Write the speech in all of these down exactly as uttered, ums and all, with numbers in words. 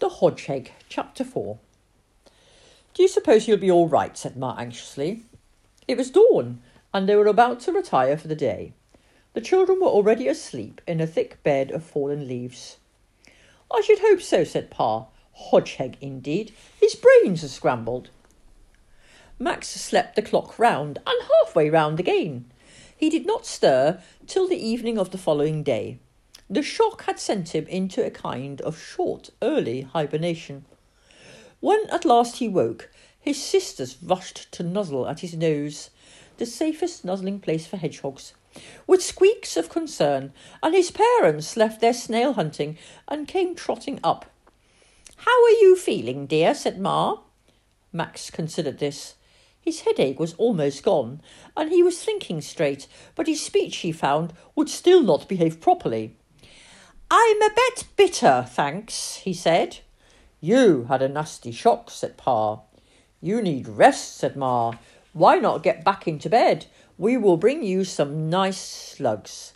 The Hodgehog, Chapter four. "Do you suppose he'll be all right?" said Ma anxiously. It was dawn, and they were about to retire for the day. The children were already asleep in a thick bed of fallen leaves. "I should hope so," said Pa. "Hodgehog, indeed. His brains are scrambled." Max slept the clock round, and halfway round again. He did not stir till the evening of the following day. The shock had sent him into a kind of short, early hibernation. When at last he woke, his sisters rushed to nuzzle at his nose, the safest nuzzling place for hedgehogs, with squeaks of concern, and his parents left their snail hunting and came trotting up. "How are you feeling, dear?" said Ma. Max considered this. His headache was almost gone, and he was thinking straight, but his speech, he found, would still not behave properly. "I'm a bit bitter, thanks," he said. "You had a nasty shock," said Pa. "You need rest," said Ma. "Why not get back into bed? We will bring you some nice slugs."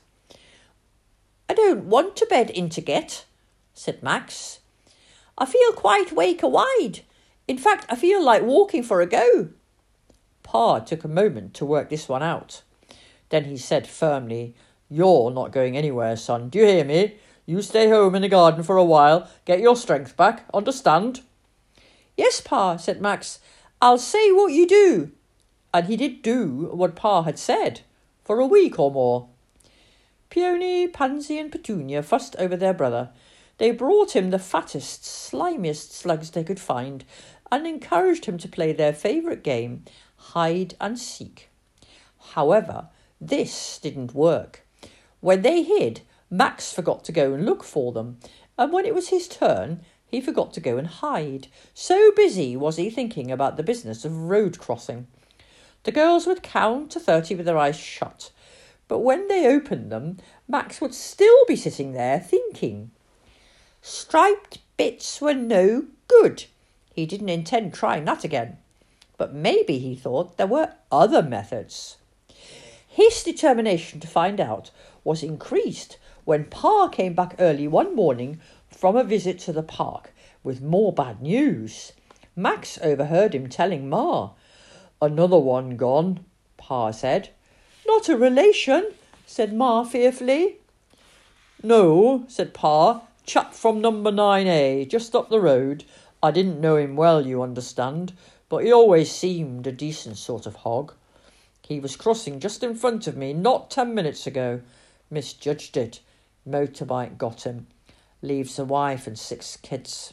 "I don't want to bed in to get," said Max. "I feel quite wake-a-wide. In fact, I feel like walking for a go." Pa took a moment to work this one out. Then he said firmly, "You're not going anywhere, son. Do you hear me? You stay home in the garden for a while, get your strength back, understand?" "Yes, Pa," said Max. "I'll say what you do." And he did do what Pa had said, for a week or more. Peony, Pansy and Petunia fussed over their brother. They brought him the fattest, slimiest slugs they could find, and encouraged him to play their favourite game, hide and seek. However, this didn't work. When they hid, Max forgot to go and look for them, and when it was his turn, he forgot to go and hide. So busy was he thinking about the business of road crossing. The girls would count to thirty with their eyes shut, but when they opened them, Max would still be sitting there thinking. Striped bits were no good. He didn't intend trying that again. But maybe, he thought, there were other methods. His determination to find out was increased when Pa came back early one morning from a visit to the park with more bad news. Max overheard him telling Ma. "Another one gone," Pa said. "Not a relation," said Ma fearfully. "No," said Pa. "Chap from number nine A, just up the road. I didn't know him well, you understand, but he always seemed a decent sort of hog. He was crossing just in front of me not ten minutes ago. Misjudged it. Motorbike got him. Leaves a wife and six kids."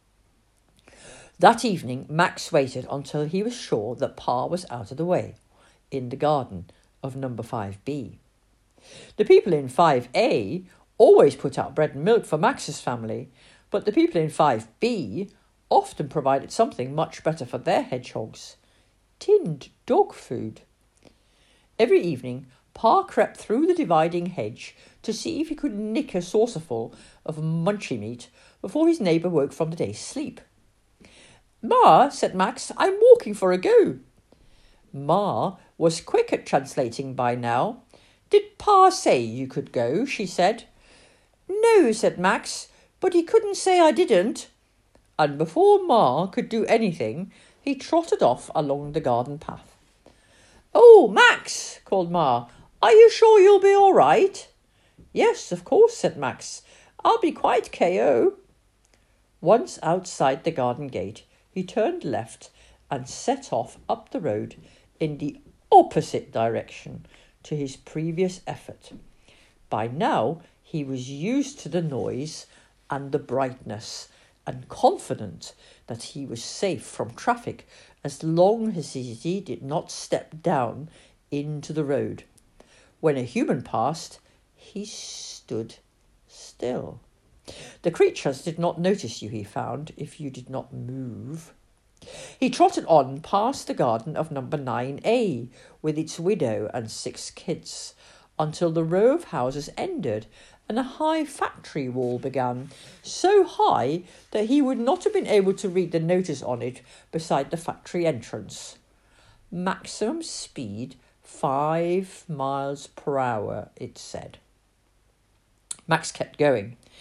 That evening, Max waited until he was sure that Pa was out of the way, in the garden of number five B. The people in five A always put out bread and milk for Max's family, but the people in five B often provided something much better for their hedgehogs. Tinned dog food. Every evening, Pa crept through the dividing hedge to see if he could nick a saucerful of munchy meat before his neighbour woke from the day's sleep. "Ma," said Max, "I'm walking for a go." Ma was quick at translating by now. "Did Pa say you could go?" she said. "No," said Max, "but he couldn't say I didn't." And before Ma could do anything, he trotted off along the garden path. "Oh, Max," called Ma, "are you sure you'll be all right?" "Yes, of course," said Max. "I'll be quite K O." Once outside the garden gate, he turned left and set off up the road in the opposite direction to his previous effort. By now, he was used to the noise and the brightness, and confident that he was safe from traffic as long as he did not step down into the road. When a human passed, he stood still. The creatures did not notice you, he found, if you did not move. He trotted on past the garden of number nine A, with its widow and six kids, until the row of houses ended and a high factory wall began, so high that he would not have been able to read the notice on it beside the factory entrance. Maximum speed five miles per hour, it said. Max kept going.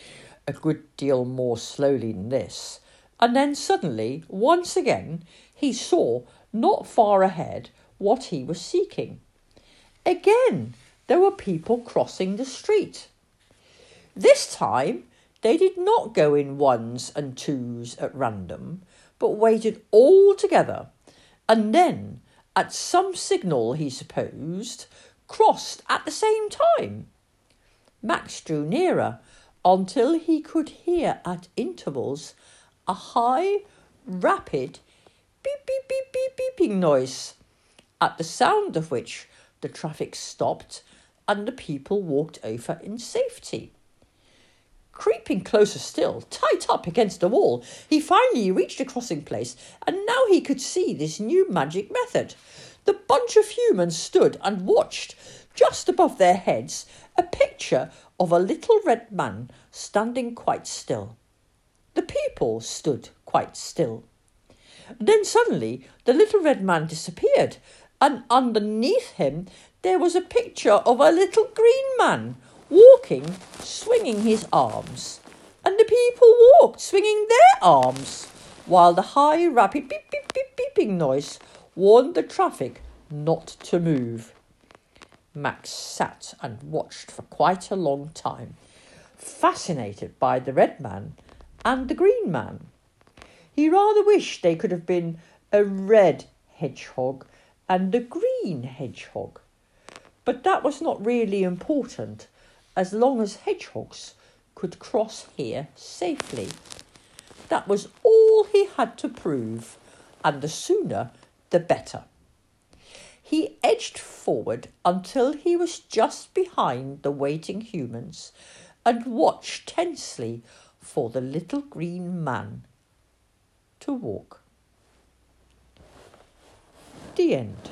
a good deal more slowly than this, and then suddenly, once again, he saw, not far ahead, what he was seeking. Again, there were people crossing the street. This time, they did not go in ones and twos at random, but waited all together, and then, at some signal he supposed, crossed at the same time. Max drew nearer until he could hear at intervals a high, rapid beep, beep, beep, beep, beeping noise, at the sound of which the traffic stopped and the people walked over in safety. Creeping closer still, tight up against the wall, he finally reached a crossing place, and now he could see this new magic method. The bunch of humans stood and watched, just above their heads, a picture of a little red man standing quite still. The people stood quite still. Then suddenly the little red man disappeared, and underneath him there was a picture of a little green man, walking, swinging his arms, and the people walked, swinging their arms, while the high, rapid beep, beep, beep, beeping noise warned the traffic not to move. Max sat and watched for quite a long time, fascinated by the red man and the green man. He rather wished they could have been a red hedgehog and a green hedgehog, but that was not really important, as long as hedgehogs could cross here safely. That was all he had to prove, and the sooner the better. He edged forward until he was just behind the waiting humans and watched tensely for the little green man to walk. The end.